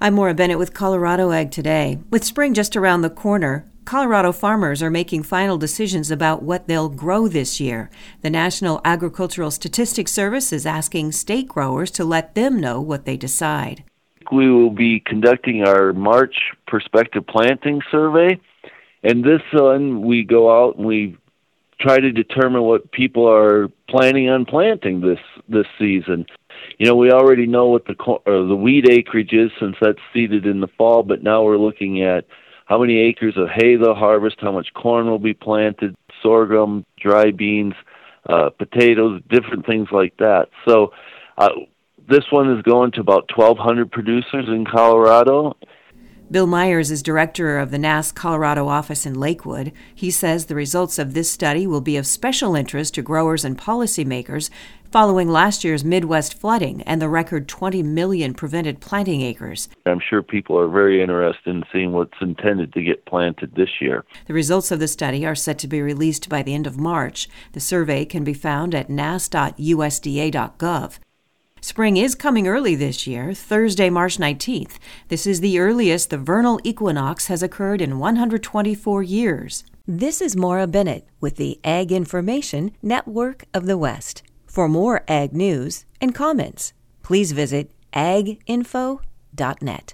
I'm Maura Bennett with Colorado Ag Today. With spring just around the corner, Colorado farmers are making final decisions about what they'll grow this year. The National Agricultural Statistics Service is asking state growers to let them know what they decide. We will be conducting our March prospective planting survey, and this one we go out and we try to determine what people are planning on planting this season. You know, we already know what the wheat acreage is since that's seeded in the fall, but now we're looking at how many acres of hay they'll harvest, how much corn will be planted, sorghum, dry beans, potatoes, different things like that. So this one is going to about 1,200 producers in Colorado. Bill Myers is director of the NASS Colorado office in Lakewood. He says the results of this study will be of special interest to growers and policymakers following last year's Midwest flooding and the record 20 million prevented planting acres. I'm sure people are very interested in seeing what's intended to get planted this year. The results of the study are set to be released by the end of March. The survey can be found at nass.usda.gov. Spring is coming early this year, Thursday, March 19th. This is the earliest the vernal equinox has occurred in 124 years. This is Maura Bennett with the Ag Information Network of the West. For more ag news and comments, please visit aginfo.net.